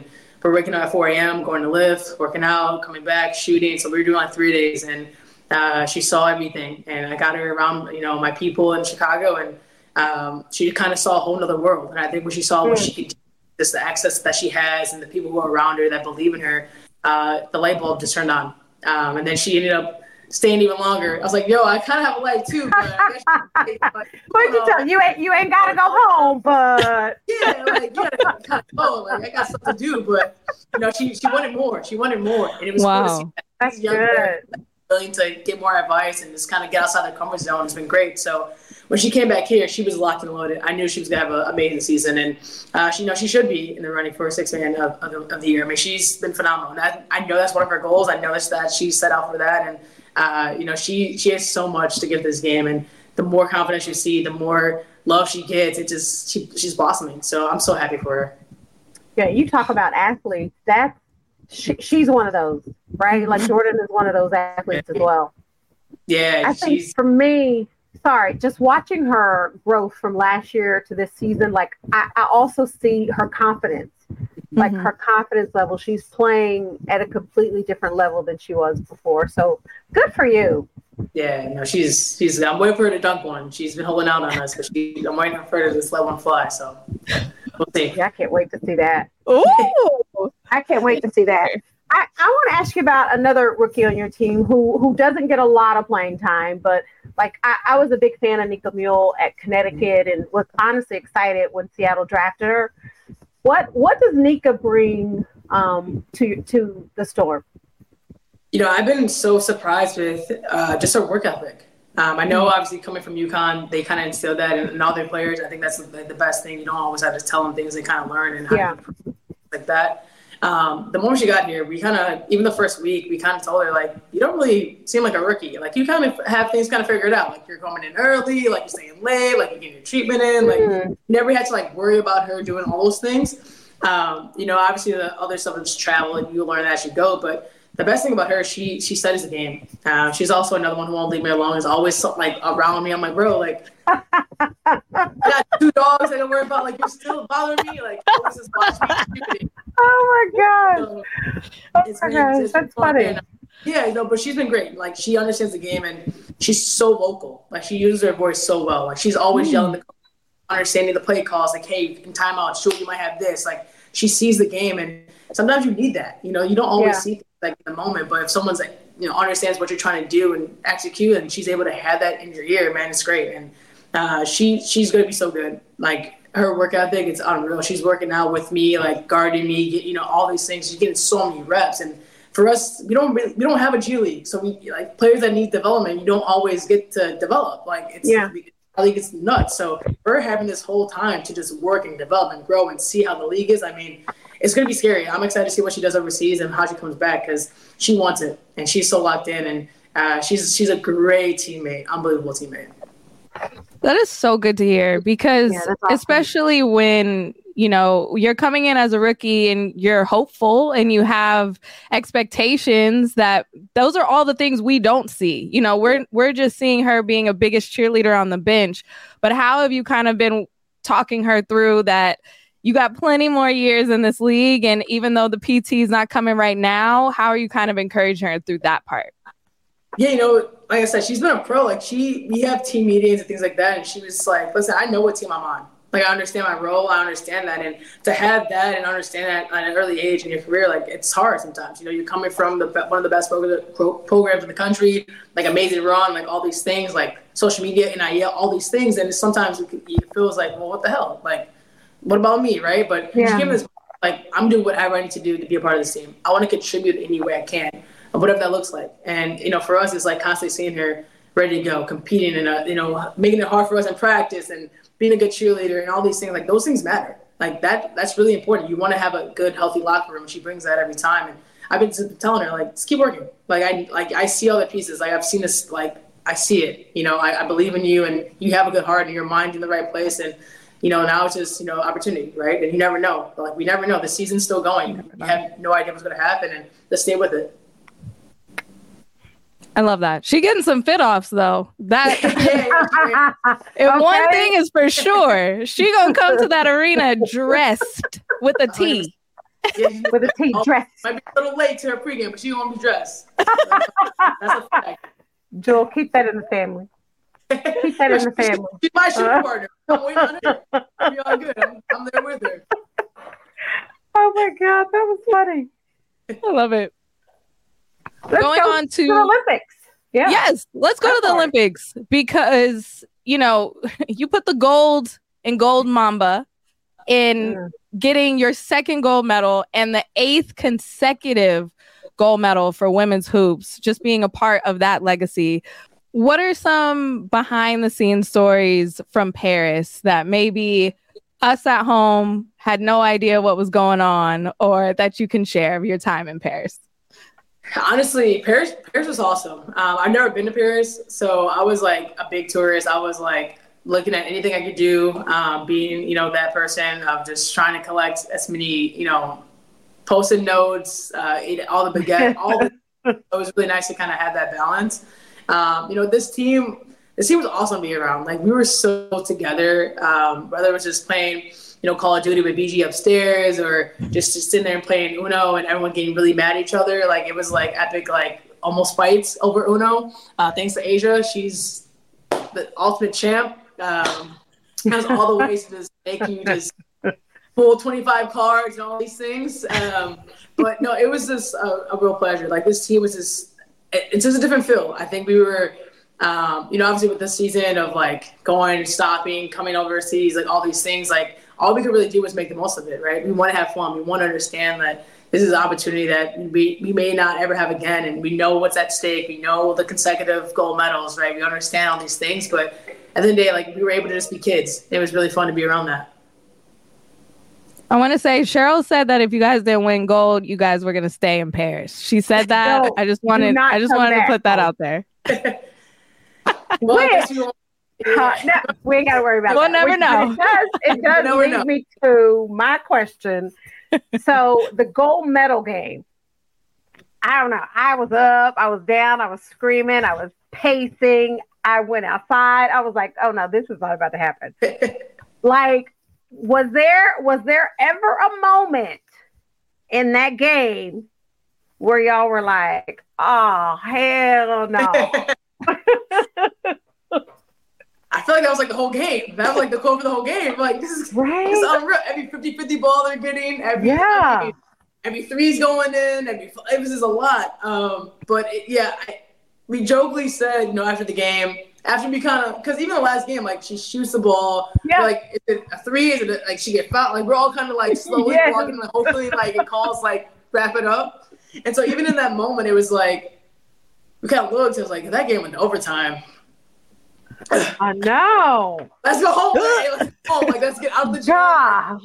we're waking up at 4 a.m., going to lift, working out, coming back, shooting. So we were doing like 3 days, and she saw everything. And I got her around, my people in Chicago, and she kind of saw a whole nother world. And I think what she saw was she could just the access that she has and the people who are around her that believe in her, the light bulb just turned on. And then she ended up staying even longer. I was like, yo, I kind of have a life too, but I guess you ain't gotta go home, but yeah, like kind of go. Like I got stuff to do, but she wanted more. She wanted more, and it was cool to see that. That's good. Willing to get more advice and just kind of get outside their comfort zone. It's been great. So when she came back here, she was locked and loaded. I knew she was gonna have an amazing season, and she should be in the running for 6th man of the year. I mean, she's been phenomenal. And I know that's one of her goals. I know that she set out for that, and she has so much to give this game, and the more confidence you see, the more love she gets. She's blossoming. So I'm so happy for her. Yeah, you talk about athletes. She's one of those, right? Like Jordan is one of those athletes as well. Yeah, I think for me, just watching her growth from last year to this season, like I also see her confidence. Like her confidence level, she's playing at a completely different level than she was before. So good for you. Yeah, she's. I'm waiting for her to dunk one. She's been holding out on us, but I'm waiting for her to just let one fly. So we'll see. Yeah, I can't wait to see that. Ooh, I can't wait to see that. I want to ask you about another rookie on your team who doesn't get a lot of playing time, but like I was a big fan of Nika Mule at Connecticut and was honestly excited when Seattle drafted her. What does Nika bring to the Storm? I've been so surprised with just her work ethic. I know, obviously, coming from UConn, they kind of instilled that in all their players. I think that's the best thing. You don't always have to tell them things they kind of learn and how to improve, like that. The moment she got here, we kind of, even the first week, we kind of told her, like, you don't really seem like a rookie. Like, you kind of have things kind of figured out. Like, you're coming in early, like, you're staying late, like, you're getting your treatment in. Like, you never had to, like, worry about her doing all those things. Obviously, the other stuff is travel, and you learn as you go. But the best thing about her, she studies the game. She's also another one who won't leave me alone. Is always, like, around me. I'm like, bro, like, I got 2 dogs I don't worry about. Like, you're still bothering me. Like, always just watch me. Oh my God. So that's funny. And, but she's been great. Like, she understands the game, and she's so vocal. Like, she uses her voice so well. Like, she's always yelling, understanding the play calls. Like, hey, in timeout, sure, you might have this. Like, she sees the game, and sometimes you need that. You don't always see things like in the moment, but if someone's like, understands what you're trying to do and execute, and she's able to have that in your ear, man, it's great. And she's going to be so good. Like, her work ethic, it's unreal. She's working out with me, like guarding me, all these things. She's getting so many reps. And for us, we don't have a G League. So we like players that need development, you don't always get to develop. Like I think it's nuts. So we're having this whole time to just work and develop and grow and see how the league is. I mean, it's going to be scary. I'm excited to see what she does overseas and how she comes back because she wants it and she's so locked in and she's a great teammate, unbelievable teammate. That is so good to hear because awesome. Especially when, you're coming in as a rookie and you're hopeful and you have expectations that those are all the things we don't see. We're just seeing her being a biggest cheerleader on the bench. But how have you kind of been talking her through that you got plenty more years in this league? And even though the PT is not coming right now, how are you kind of encouraging her through that part? Yeah, like I said, she's been a pro. Like we have team meetings and things like that. And she was like, listen, I know what team I'm on. Like, I understand my role. I understand that. And to have that and understand that at an early age in your career, like, it's hard sometimes. You're coming from one of the best programs in the country, like amazing run, like all these things, like social media, NIL, all these things. And sometimes it feels like, well, what the hell? Like, what about me, right? But just give this, like, I'm doing whatever I need to do to be a part of this team. I want to contribute any way I can. Whatever that looks like. And, for us, it's like constantly seeing her ready to go, competing and, making it hard for us in practice and being a good cheerleader and all these things. Like, those things matter. Like, that's really important. You want to have a good, healthy locker room. She brings that every time. And I've been telling her, like, just keep working. I see all the pieces. Like, I've seen this, like, I see it. I believe in you and you have a good heart and your mind's in the right place. And, now it's just, opportunity, right? And you never know. But, like, we never know. The season's still going. You have no idea what's going to happen. And just stay with it. I love that. She getting some fit offs though. That one thing is for sure, she gonna come to that arena dressed with a tee. Yeah, with a tea dress. Might be a little late to her pregame, but she won't be dressed. That's a fact. Joel, keep that in the family. Keep that in the family. She's my shooting partner. I'm waiting on her. Be all good. I'm there with her. Oh my God, that was funny. I love it. Let's Going go on to the Olympics. Yeah. Yes, let's go to the Olympics because, you know, you put the gold in Gold Mamba in getting your second gold medal and the 8th consecutive gold medal for women's hoops, just being a part of that legacy. What are some behind the scenes stories from Paris that maybe us at home had no idea what was going on, or that you can share of your time in Paris? Honestly, Paris was awesome. I've never been to Paris, so I was like a big tourist. I was like looking at anything I could do, being, you know, that person of just trying to collect as many, you know, Post-it notes, eat all the baguette, it was really nice to kind of have that balance. You know, this team was awesome to be around. Like, we were so together, whether it was just playing, you know, Call of Duty with BG upstairs, or just sitting there and playing Uno and everyone getting really mad at each other. Like, it was like epic, like almost fights over Uno. Thanks to Asia, she's the ultimate champ. Has all the ways to just make you just pull 25 cards and all these things. But no, it was just a real pleasure. Like, this team was just, it's just a different feel. I think we were, you know, obviously with the season of like going, stopping, coming overseas, like all these things, like all we could really do was make the most of it, right? We want to have fun. We want to understand that this is an opportunity that we may not ever have again. And we know what's at stake. We know the consecutive gold medals, right? We understand all these things. But at the end of the day, like, we were able to just be kids. It was really fun to be around that. I want to say Cheryl said that if you guys didn't win gold, you guys were going to stay in Paris. She said that. No, I just wanted to put that out there. Well, I guess no, we ain't got to worry about we'll that. We'll never know. It does lead me to my question. So the gold medal game, I don't know. I was up, I was down, I was screaming, I was pacing. I went outside. I was like, oh no, this is not about to happen. Like, was there ever a moment in that game where y'all were like, oh, hell no? I feel like that was like the whole game. That was like the quote for the whole game. Like, this is unreal. Every 50-50 ball they're getting, every three's going in, it was just a lot. But we jokingly said, you know, after the game, after we kind of, because even the last game, like, she shoots the ball, like, is it a three? Is it like she get fouled? Like, we're all kind of like slowly walking, like, hopefully, like, it calls, like, wrap it up. And so even in that moment, it was like, we kind of looked, it was like, that game went to overtime. I know. Let's go home. Let's go home. Like, let's get out the gym.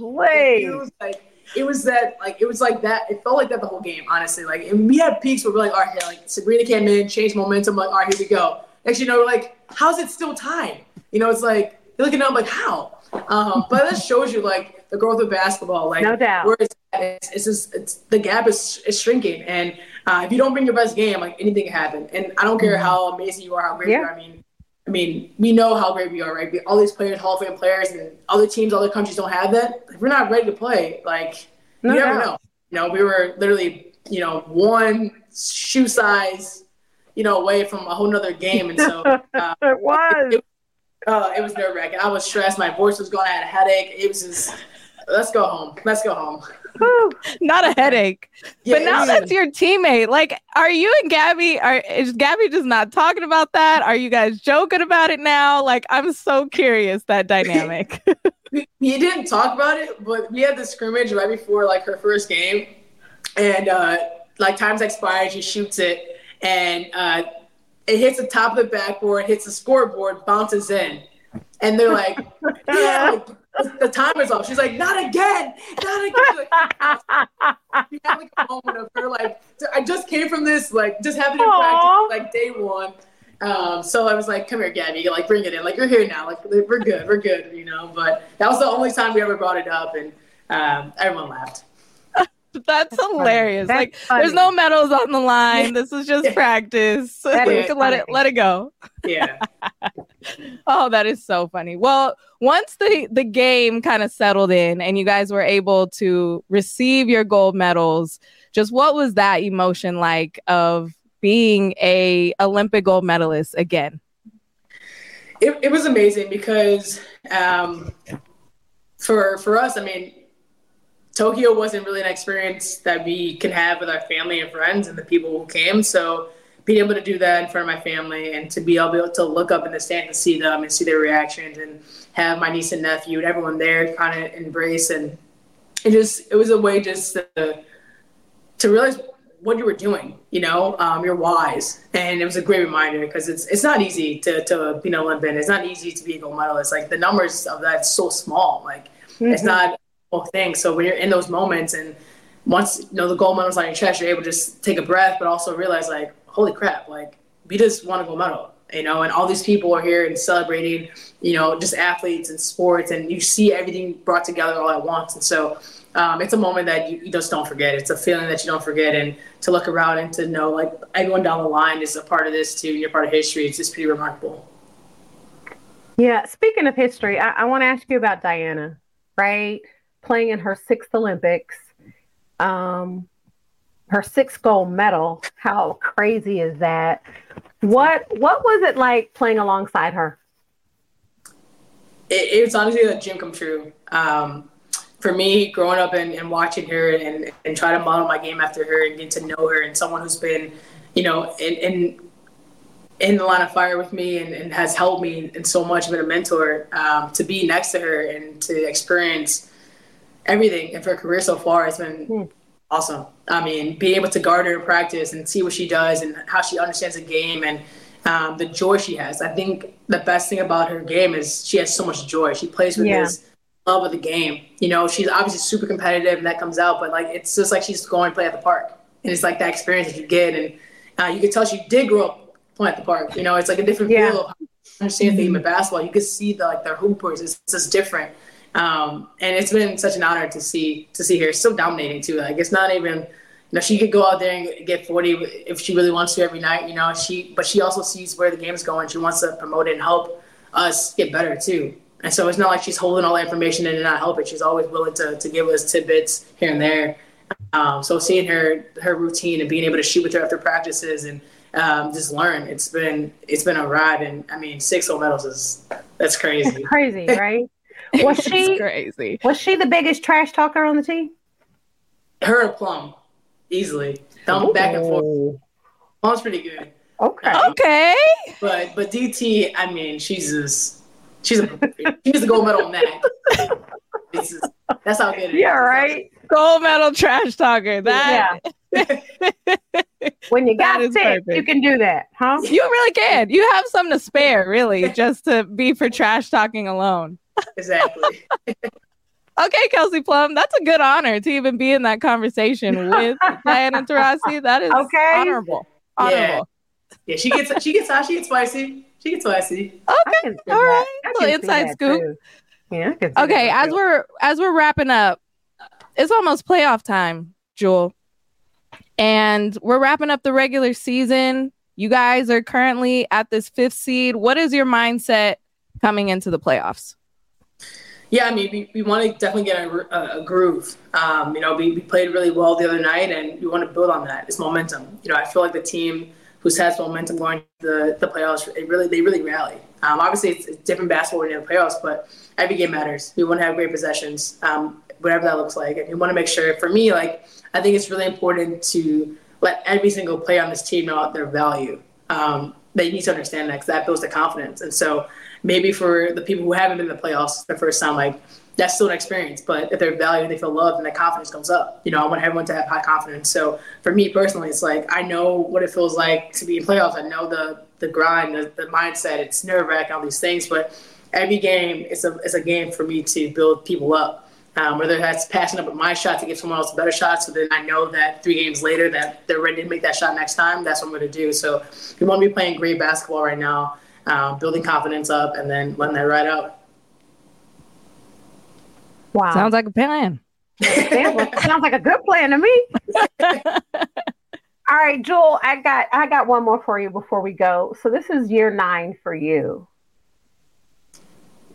It was like that. It felt like that the whole game, honestly. Like, and we had peaks where we're like, all right, like, Sabrina came in, changed momentum. Like, all right, here we go. Next, you know, we're like, how's it still tied? You know, it's like, you're looking at them like, how? But that shows you, like, the growth of basketball. Like, no doubt. Where it's just the gap is shrinking. And if you don't bring your best game, like, anything can happen. And I don't care how amazing you are, how great you are. I mean, we know how great we are, right? All these players, Hall of Fame players, and other teams, other countries don't have that. If we're not ready to play, like, you never know. You know, we were literally, you know, one shoe size, you know, away from a whole nother game. And so it was nerve-wracking. I was stressed. My voice was going. I had a headache. It was just, let's go home. Let's go home. Not a headache. But now that's your teammate. Like, are you and Gabby, is Gabby just not talking about that? Are you guys joking about it now? Like, I'm so curious, that dynamic. We didn't talk about it, but we had the scrimmage right before, like, her first game. And, like, time's expired. She shoots it. And it hits the top of the backboard, hits the scoreboard, bounces in. And they're like, like, the timer's off. She's like, not again. Like, we had like a moment of her, like, I just came from this, like, just having in practice, like, day one. So I was like, come here, Gabby, like, bring it in. Like, you're here now. Like, we're good, you know. But that was the only time we ever brought it up, and everyone laughed. That's hilarious. That's funny. There's no medals on the line. This is just practice. We can let it go. Yeah. Oh, that is so funny. Well, once the game kind of settled in and you guys were able to receive your gold medals, just what was that emotion like of being a Olympic gold medalist again? It was amazing because for us, I mean, Tokyo wasn't really an experience that we can have with our family and friends and the people who came. So being able to do that in front of my family and to be able to look up in the stand and see them and see their reactions and have my niece and nephew and everyone there kind of embrace, and it was a way just to realize what you were doing, your whys. And it was a great reminder because it's not easy to be an Olympian. It's not easy to be a gold medalist. Like the numbers of that's so small. Like it's not a whole thing. So when you're in those moments and once, the gold medal's on your chest, you're able to just take a breath, but also realize like, holy crap, like we just won a gold medal, and all these people are here and celebrating, just athletes and sports, and you see everything brought together all at once. And so it's a moment that you just don't forget. It's a feeling that you don't forget, and to look around and to know like everyone down the line is a part of this too, and you're part of history. It's just pretty remarkable. Yeah. Speaking of history, I want to ask you about Diana, right? Playing in her 6th Olympics, her 6th gold medal. How crazy is that? What was it like playing alongside her? It's honestly a dream come true. For me, growing up and watching her and try to model my game after her and get to know her, and someone who's been, in the line of fire with me and has helped me in so much, been a mentor, to be next to her and to experience everything of her career so far has been awesome. I mean, being able to guard her in practice and see what she does and how she understands the game and the joy she has. I think the best thing about her game is she has so much joy. She plays with this love of the game. She's obviously super competitive and that comes out, but like it's just like she's going to play at the park. And it's like that experience that you get. And you can tell she did grow up playing at the park. It's like a different feel of how she understands the game of basketball. You can see their hoopers. It's just different. And it's been such an honor to see her so dominating too. Like it's not even, she could go out there and get 40 if she really wants to every night, but she also sees where the game's going. She wants to promote it and help us get better too. And so it's not like she's holding all the information in and not helping. She's always willing to give us tidbits here and there. So seeing her routine and being able to shoot with her after practices and just learn, it's been a ride. And I mean, 6 gold medals that's crazy. It's crazy, right? Was she crazy? Was she the biggest trash talker on the team? Her and Plum, easly. Back and forth. Plum's pretty good. Okay. But DT, I mean, she's the gold medal on that. That's how good it is. Yeah, right. Gold medal trash talker. When you got sick, you can do that, huh? You really can. You have some to spare, really, just to be for trash talking alone. Exactly. Okay, Kelsey Plum, that's a good honor to even be in that conversation with Diana Taurasi. That is honorable. Yeah, she gets spicy. She gets spicy. Okay, all right. Little inside scoop. Too. Yeah. Okay, as we're wrapping up, it's almost playoff time, Jewel, and we're wrapping up the regular season. You guys are currently at this 5th seed. What is your mindset coming into the playoffs? Yeah, I mean, we want to definitely get a groove. We played really well the other night, and we want to build on that. It's momentum. I feel like the team who has momentum going to the playoffs, they really rally. Obviously, it's different basketball when you're in the playoffs, but every game matters. We want to have great possessions, whatever that looks like. And we want to make sure, for me, I think it's really important to let every single player on this team know their value. They need to understand that because that builds the confidence. And so maybe for the people who haven't been in the playoffs the first time, that's still an experience. But if they're valued, they feel loved, and that confidence comes up. I want everyone to have high confidence. So for me personally, it's I know what it feels like to be in playoffs. I know the grind, the mindset. It's nerve-wracking, all these things. But every game is a game for me to build people up. Whether that's passing up my shot to give someone else a better shot, so then I know that 3 games later that they're ready to make that shot next time, that's what I'm going to do. So we want to be playing great basketball right now, building confidence up, and then letting that ride out. Wow. Sounds like a plan. Sounds like a good plan to me. All right, Jewel, I got one more for you before we go. So this is year 9 for you.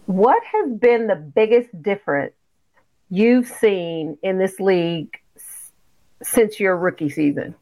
What has been the biggest difference you've seen in this league since your rookie season?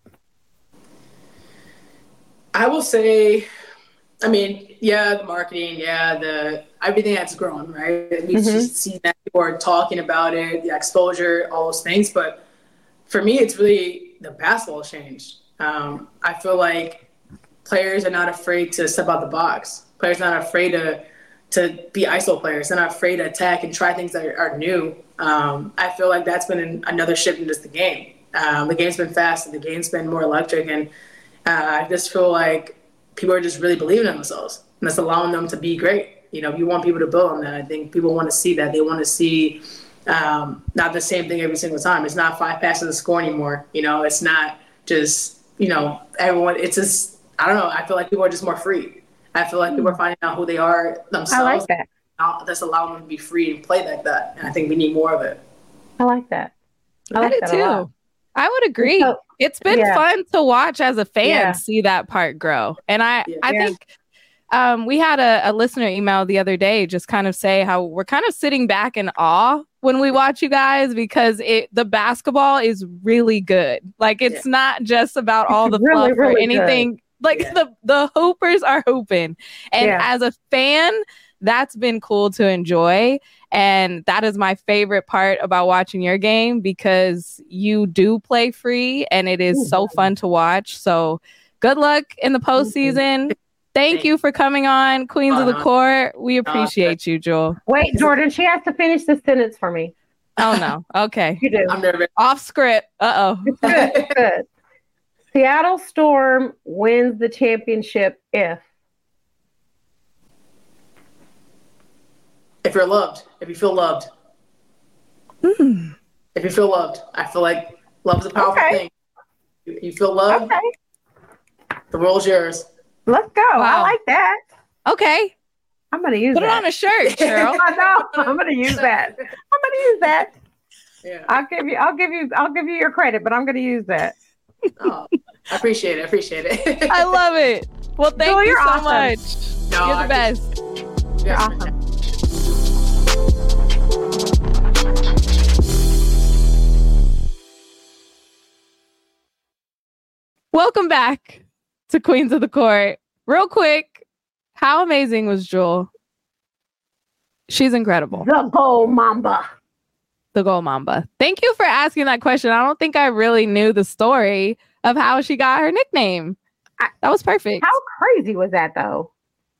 I will say, I mean, yeah, the marketing, yeah, the everything that's grown, right? We've seen that people are talking about it, the exposure, all those things. But for me, it's really the basketball changed. I feel like players are not afraid to step out the box. Players are not afraid to be ISO players. They're not afraid to attack and try things that are new. I feel like that's been another shift in just the game. The game's been fast, the game's been more electric, and I just feel like people are just really believing in themselves, and that's allowing them to be great. You know, you want people to build on that. I think people want to see that. They want to see not the same thing every single time. It's not 5 passes to score anymore. You know, it's not just, you know, everyone. It's just, I don't know. I feel like people are just more free. I feel like people are finding out who they are themselves. I like that. That's allowing them to be free and play like that. And I think we need more of it. I like that. I like that too. I would agree. So, it's been fun to watch as a fan see that part grow. And I think we had a listener email the other day just kind of say how we're kind of sitting back in awe when we watch you guys, because the basketball is really good. Like, it's not just about all the fluff or anything. Good. Like the hoopers are hooping. And as a fan, that's been cool to enjoy. And that is my favorite part about watching your game, because you do play free and it is so fun to watch. So good luck in the postseason. Thank you for coming on Queens of the Court. We appreciate you, Jewel. Wait, Jordan, she has to finish the sentence for me. Oh, no. Okay. You do. I'm nervous. Off script. Uh-oh. It's good. It's good. Seattle Storm wins the championship if you're loved, if you feel loved. If you feel loved. I feel like love is a powerful thing. If you feel loved, the world's yours. Let's go. Wow. I like that. Okay. I'm going to use Put it on a shirt, Cheryl. I know. I'm going to use that. Yeah. I'll give you your credit, but I'm going to use that. Oh, I appreciate it. I love it. Well, thank you so much. No, you're the best. You're awesome. Welcome back to Queens of the Court. Real quick, how amazing was Jewel? She's incredible. The Gold Mamba. The Gold Mamba. Thank you for asking that question. I don't think I really knew the story of how she got her nickname. That was perfect. How crazy was that, though?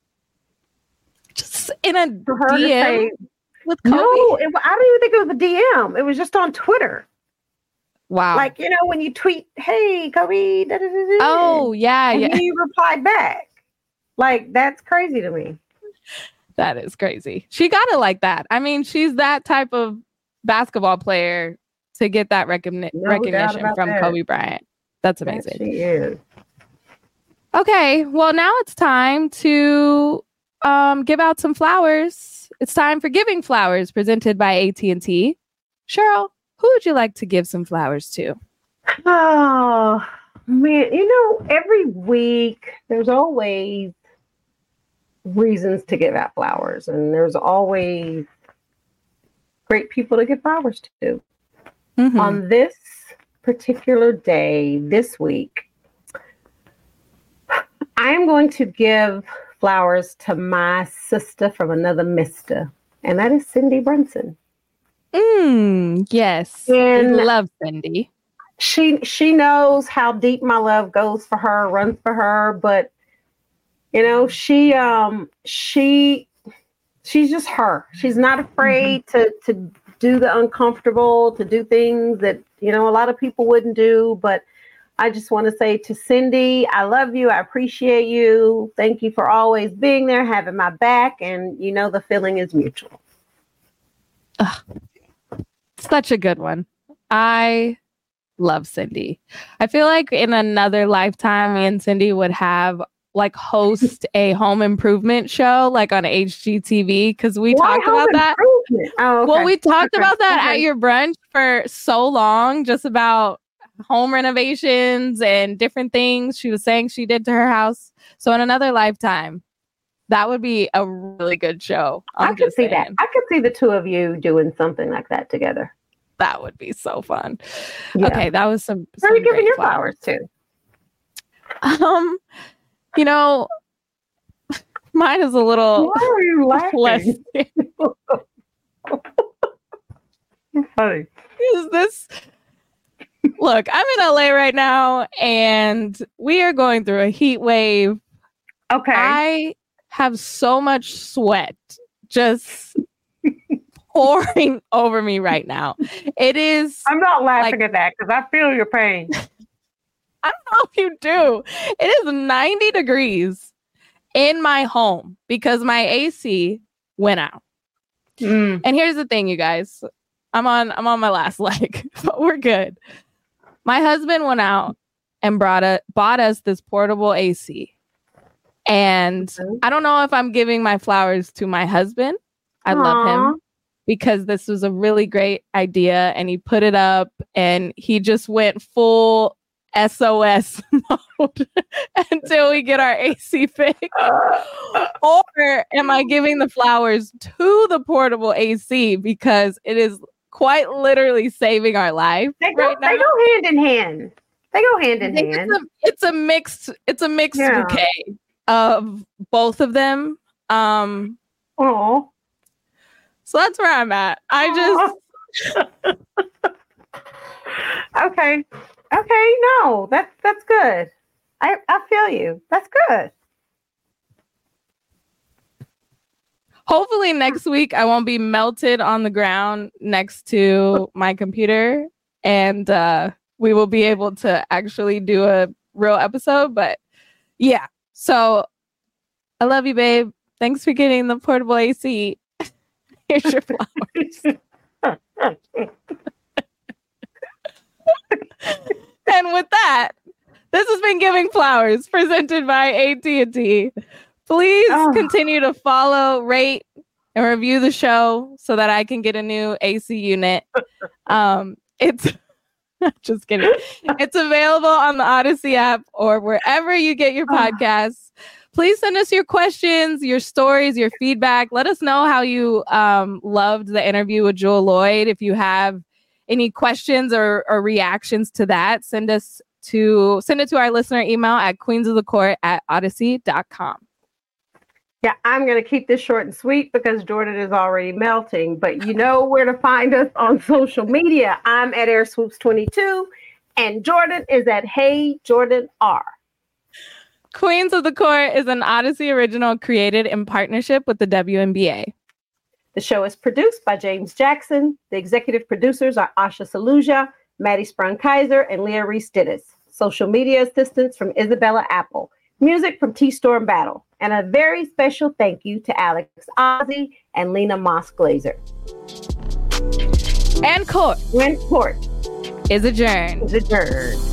Just in a DM with Kobe? No, I don't even think it was a DM. It was just on Twitter. Wow. Like, you know, when you tweet, hey, Kobe. Da, da, da, da, oh, yeah. And you replied back. Like, that's crazy to me. That is crazy. She got it like that. I mean, she's that type of basketball player to get that recognition from Kobe Bryant. That's amazing. Yes, she is. Okay, well, now it's time to give out some flowers. It's time for Giving Flowers, presented by AT&T. Cheryl, who would you like to give some flowers to? Oh, man. You know, every week there's always reasons to give out flowers, and there's always great people to give flowers to. Mm-hmm. On this particular day, this week, I am going to give flowers to my sister from another mister, and that is Cindy Brunson. Yes. And I love Cindy. She knows how deep my love goes for her, runs for her, but you know, she's just her. She's not afraid to do the uncomfortable, to do things that, you know, a lot of people wouldn't do. But I just want to say to Cindy, I love you. I appreciate you. Thank you for always being there, having my back. And, you know, the feeling is mutual. Such a good one. I love Cindy. I feel like in another lifetime, me and Cindy would have host a home improvement show like on HGTV, because we talked about that. Oh, okay. Well, we talked about that at your brunch for so long, just about home renovations and different things she was saying she did to her house. So in another lifetime, That would be a really good show. I could see that. I could see the two of you doing something like that together. That would be so fun. Yeah. Okay, that was some. Where are you giving your flowers to? You know, mine is a little. Why are you laughing? Funny. Is this? Look, I'm in LA right now, and we are going through a heat wave. Okay. I have so much sweat just pouring over me right now. It is. I'm not laughing at that because I feel your pain. I don't know if you do. It is 90 degrees in my home because my AC went out. And here's the thing, you guys. I'm on my last leg, but we're good. My husband went out and bought us this portable AC. And I don't know if I'm giving my flowers to my husband. I love him because this was a really great idea, and he put it up and he just went full SOS mode until we get our AC fixed. Or am I giving the flowers to the portable AC because it is quite literally saving our life? They go hand in hand. They go hand in hand. It's a mixed bouquet of both of them. Oh. So that's where I'm at. Okay. Okay, no, that's good. I feel you. That's good. Hopefully next week I won't be melted on the ground next to my computer, and we will be able to actually do a real episode. But yeah, so I love you, babe. Thanks for getting the portable AC. Here's your flowers. And with that, this has been Giving Flowers, presented by AT&T. Please continue to follow, rate, and review the show so that I can get a new AC unit. It's just kidding. It's available on the Odyssey app or wherever you get your podcasts. Please send us your questions, your stories, your feedback. Let us know how you loved the interview with Jewell Loyd. If you have any questions or reactions to that, send it to our listener email at queensofthecourt@odyssey.com. Yeah, I'm going to keep this short and sweet because Jordan is already melting, but you know where to find us on social media. I'm at AirSwoops22 and Jordan is at Hey Jordan R. Queens of the Court is an Odyssey original created in partnership with the WNBA. The show is produced by James Jackson. The executive producers are Asha Saluja, Maddie Sprung-Kaiser, and Leah Reese-Dittis. Social media assistance from Isabella Apple. Music from T-Storm Battle. And a very special thank you to Alex Ozzie and Lena Moss-Glazer. And court. When court is adjourned. Is adjourned.